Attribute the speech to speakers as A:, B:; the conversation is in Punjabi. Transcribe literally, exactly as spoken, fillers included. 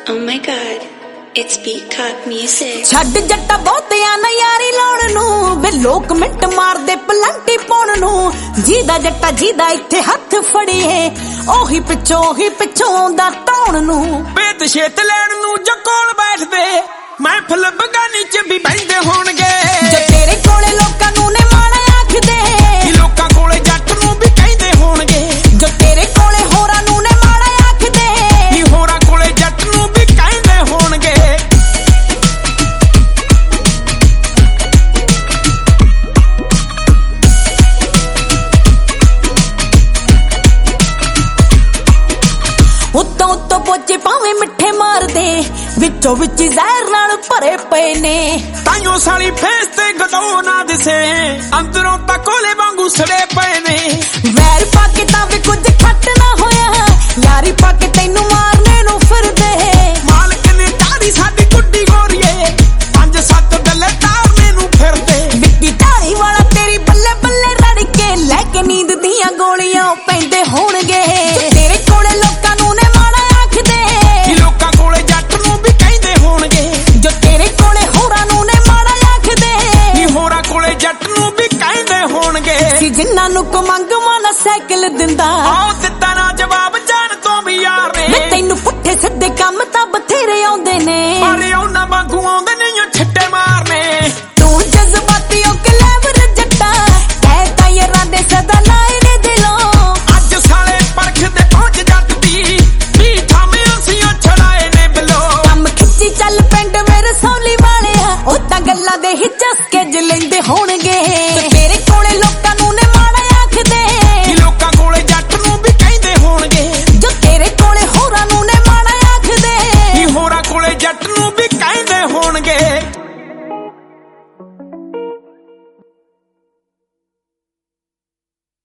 A: Oh my god, it's Peacock Music.
B: ਛੱਡ ਜੱਟਾ ਬਹੁਤਿਆਂ ਨਾ ਯਾਰੀ ਲਾਉਣ ਨੂੰ ਵੇ ਲੋਕ ਮਿੰਟ ਮਾਰਦੇ ਪਲੰਟੀ ਪਾਉਣ ਨੂੰ ਜਿਹਦਾ ਜੱਟਾ ਜਿਹਦਾ ਇੱਥੇ ਹੱਥ ਫੜੀਏ ਉਹੀ ਪਿੱਛੋਂ ਉਹੀ ਪਿੱਛੋਂ ਆਉਂਦਾ ਧੌਣ ਨੂੰ
C: ਬੇਤ ਛੇਤ ਲੈਣ ਨੂੰ ਜੋ ਕੋਲ ਬੈਠਦੇ ਮਹਿਫਲ ਬਗਾਨੀ ਚ ਵੀ ਬੈਠਦੇ ਹੋਣਗੇ
B: ਜੋ ਤੇਰੇ ਕੋਲੇ ਲੋਕਾਂ ਨੂੰ ਨੇ ਮਾਣਾ ਆਖਦੇ
C: ਕਿ ਲੋਕਾਂ ਕੋਲੇ ਜੱਟ ਨੂੰ ਵੀ ਕਹਿੰਦੇ ਹੋਣਗੇ
B: ਜੋ ਤੇਰੇ ਕੋਲੇ ਹੋਰਾਂ ਨੂੰ ਨੇ ਮਾਣਾ ਆਖਦੇ
C: ਕਿ ਹੋਰਾਂ ਕੋਲੇ ਜੱਟ ਨੂੰ ਵੀ ਕਹਿੰਦੇ ਹੋਣਗੇ
B: ਉੱਤੋਂ ਉੱਤੋਂ ਪੋਚੇ ਭਾਵੇਂ ਮਿੱਠੇ ਮਾਰਦੇ ਵਿੱਚੋਂ ਵਿੱਚ ਜ਼ਹਿਰ ਨਾਲ ਭਰੇ ਪਏ ਨੇ
C: ਤਾਈਓ ਸਾਲੀ ਫੇਸ ਤੇ ਗਦੋ ਨਾ ਦਿਸੇ ਅੰਦਰੋਂ ਤਾਂ ਕੋਲੇ ਵਾਂਗੂ ਸੜੇ ਪਏ ਨੇ
B: ਵੈਰ ਪਾ ਕੇ ਤਾਂ ਵੀ ਕੁਝ ਖੱਟ ਨਾ ਹੋਇਆ ਯਾਰੀ ਪਾ ਕੇ ਤੈਨੂੰ ਮਾਰਨੇ ਨੂੰ ਫਿਰਦੇ
C: ਮਾਲਕ ਨੇ ਢਾੜੀ ਸਾਡੀ ਗੁੱਡੀ ਗੋਰੀਏ ਪੰਜ ਸੱਤ ਡੱਲੇ ਤਾਰਨੇ ਨੂੰ ਫਿਰਦੇ
B: ਵਿੱਕੀ ਢਾਲੀ ਵਾਲਾ ਤੇਰੀ ਬੱਲੇ ਬੱਲੇ ਰੜ ਕੇ ਲੈ ਕੇ ਨੀਂਦ ਦੀਆਂ ਗੋਲੀਆਂ ਪੈਂਦੇ ਹੋਣਗੇ ਤੇਰੇ ਕੋਲੇ ਲੋਕਾਂ ਨੂੰ ਨੇ ਮਾਣਾ ਆਖਦੇ
C: ਕਿ ਲੋਕਾਂ ਕੋਲੇ ਜੱਟ ਨੂੰ ਵੀ ਕਹਿੰਦੇ ਹੋਣਗੇ
B: ਜੋ ਤੇਰੇ ਕੋਲੇ ਹੋਰਾਂ ਨੂੰ ਨੇ ਮਾਣਾ ਆਖਦੇ
C: ਕਿ ਹੋਰਾਂ ਕੋਲੇ ਜੱਟ ਨੂੰ ਵੀ ਕਹਿੰਦੇ ਹੋਣਗੇ
B: ਕਿ ਜਿਨ੍ਹਾਂ ਨੂੰ ਕੋ ਮੰਗਵਾ ਨਾ ਸਾਈਕਲ ਦਿੰਦਾ
C: ਆਓ ਦਿੱਤਾ ਨਾ ਜਵਾਬ ਜਾਣ ਤੋਂ ਵੀ ਯਾਰ ਨੇ
B: ਮੈਂ ਤੈਨੂੰ ਪੁੱਠੇ ਸਿੱਧੇ ਕੰਮ ਤਾਂ ਬਥੇਰੇ ਆਉਂਦੇ ਨੇ
C: ਪਰ ਉਹਨਾਂ ਵਾਂਗੂ ਆਉਂਦੇ ਨਹੀਂ ਉਹ ਛਿੱਟੇ ਮਾਰਨੇ
B: ਤੂੰ ਜਜ਼ਬਾਤੀ ਹੋ ਕੇ ਲੈਵਰ ਜੱਟਾ ਕਹਿ ਤਾਂ ਯਾਰਾਂ ਦੇ ਸਦਾ ਲਾਏ ਨੇ ਦਿਲੋਂ
C: ਅੱਜ ਸਾਲੇ ਪਰਖਦੇ ਪਹੁੰਚ ਜੱਟ ਦੀ ਵੀ ਥਾਵੇਂ ਅਸੀਂ ਉਹ ਛੜਾਏ ਨੇ ਬਿਲੋ
B: ਕੰਮ ਖਿੱਚੀ ਚੱਲ ਪਿੰਡ ਮੇਰੇ ਸੌਲੀ ਵਾਲਿਆ ਉਹ ਤਾਂ ਗੱਲਾਂ ਦੇ ਹੀ ਚਸਕੇ ਜ ਲੈਂਦੇ ਹੋਣਗੇ